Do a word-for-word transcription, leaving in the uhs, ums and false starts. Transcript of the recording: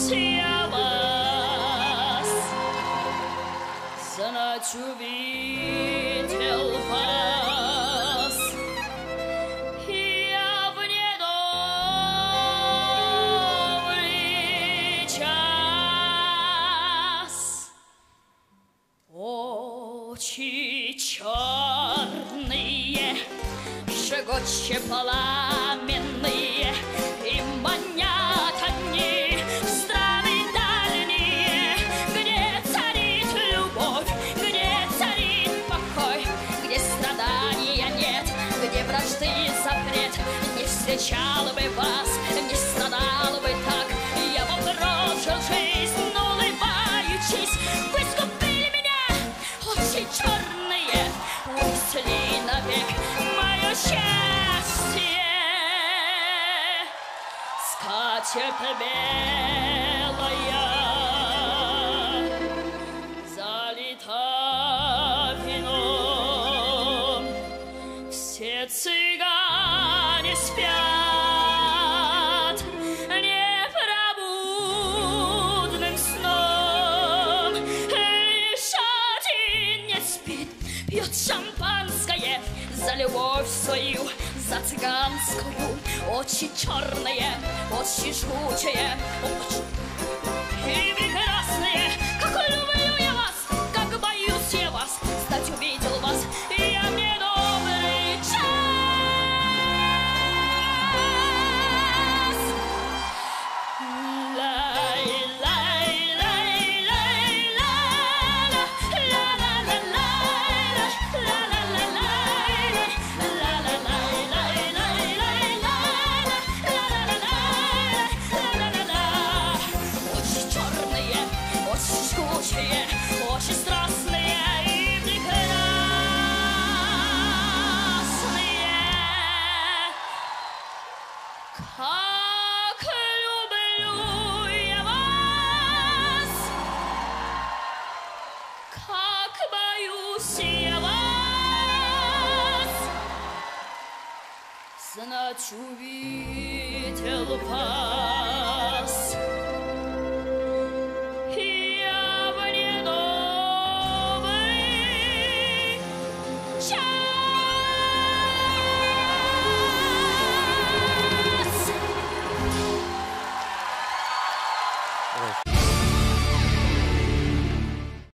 я вас, знать увидел вас. Я в недобрый час. Очи черные, жгуче пламенные, и манят они в страны дальние, где царит любовь, где царит покой, где страдания нет, где вражды и запрет. Не встречал бы вас, не страдал бы так, я бы прожил жизнь, улыбаючись. Вы скупили меня, очи черные, унесли навек мое счастье. Скатерть белая залита вином, все цыгане спят непробудным сном. Лишь один не спит, пьет шампанское за любовь свою, за цыганскую. Очи черные, очи жгучие, очи и прекрасные. Как люблю я вас, как боюсь я вас, стать увидел вас, и я в недобрый час. Очень страстные и прекрасные. Как люблю я вас, как боюсь я вас, знать увидел вас.